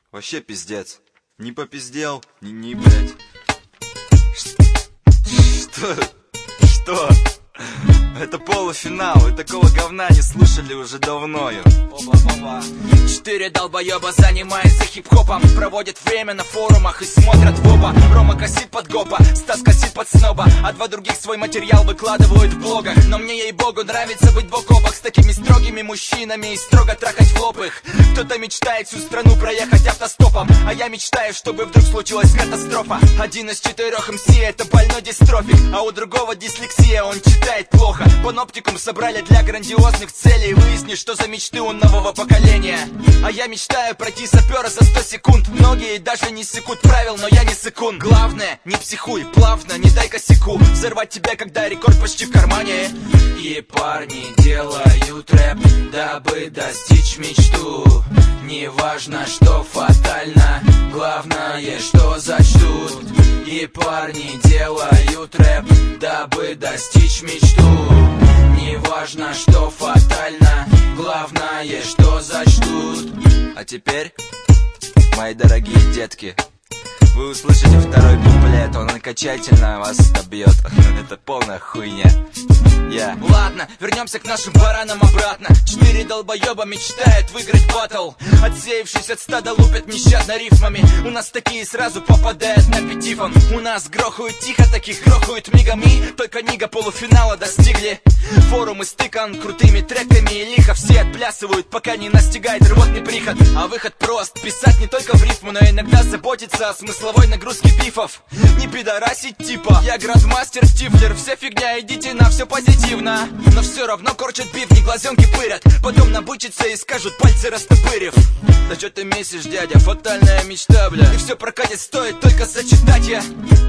Вообще пиздец. Не попиздел, блядь. Что? Это полуфинал, и такого говна не слушали уже давно. Оба-оба. 4 долбоеба занимается хип-хопом, проводят время на форумах и смотрят в оба. Рома косит под гопа, Стас косит под сноба, а 2 других свой материал выкладывают в блогах. Но мне, ей-богу, нравится быть бок о бок с такими строгими мужчинами и строго трахать в лоб их. Кто-то мечтает всю страну проехать автостопом, а я мечтаю, чтобы вдруг случилась катастрофа. Один из 4 МС это больной дистрофик, а у другого дислексия, он читает плохо. Паноптикум собрали для грандиозных целей, выясни, что за мечты у нового поколения. А я мечтаю пройти сапера за 100 секунд. Многие даже не секут правил, но я не секунд. Главное, не психуй, плавно, не дай косяку взорвать тебя, когда рекорд почти в кармане. И парни делают рэп, дабы достичь мечту. Неважно, что фатально, главное, что зачтут. И парни делают рэп, дабы достичь мечту. Неважно, что фатально, главное, что зачтут. А теперь, мои дорогие детки, вы услышите второй куплет, он окончательно вас добьет. Это полная хуйня. Ладно, вернемся к нашим баранам обратно. 4 долбоеба мечтают выиграть баттл, отсеявшись от стада лупят нещадно рифмами. У нас такие сразу попадают на пятифон. У нас грохают тихо, таких грохают мигами. Только нига полуфинала достигли. Форум истыкан крутыми треками и лихо все отплясывают, пока не настигает рвотный приход. А выход прост, писать не только в рифму, но иногда заботиться о смысловой нагрузке бифов. Не пидорасить типа, я грандмастер Стифлер. Вся фигня, идите на все позитивно. Но все равно корчат биф, не глазенки пырят. Потом набычатся и скажут, пальцы растопырив. Да что ты месишь, дядя, фатальная мечта, бля. И все прокатит, стоит только сочетать я.